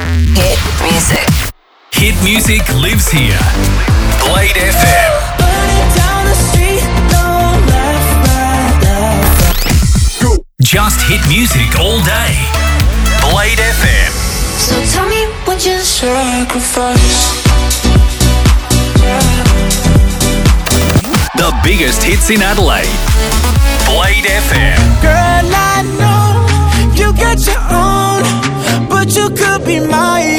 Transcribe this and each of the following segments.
Hit music. Hit music lives here. Blade FM. Burning down the street, no left, right, left. Go. Just hit music all day. Blade FM. So tell me what you sacrifice. The biggest hits in Adelaide. Blade FM. Girl, I know you got your own, but you could be mine.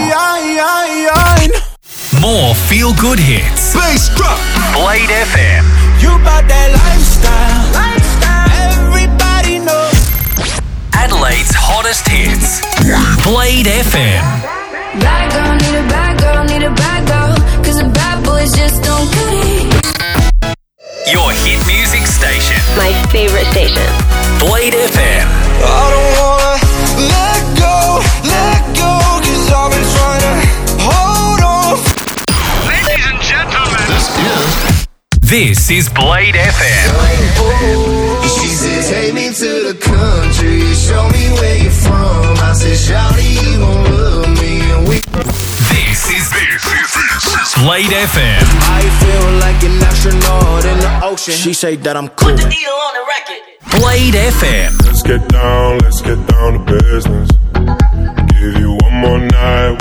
More feel-good hits. Bass drop. Blade FM. You bout that lifestyle. Everybody knows. Adelaide's hottest hits. Blade FM. Bad girl, need a bad girl, need a bad girl, 'cause the bad boys just don't cut it. Your hit music station. My favorite station. Blade FM. I don't wanna let go, 'cause I've been trying to hold on. Ladies and gentlemen, This is Blade FM. She said, take me to the country, show me where you're from. I said, shawty, you gon' love me, and we. This is Blade FM. I feel like an astronaut in the ocean. She say that I'm cool. Blade FM. Let's get down to business. Give you one more night.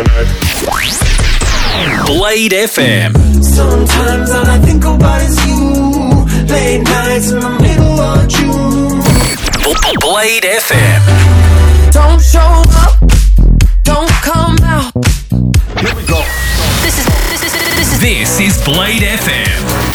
Blade FM. Sometimes all I think about is you. Late nights in the middle of June. Blade FM. Don't show up, don't come out. This is Blade FM.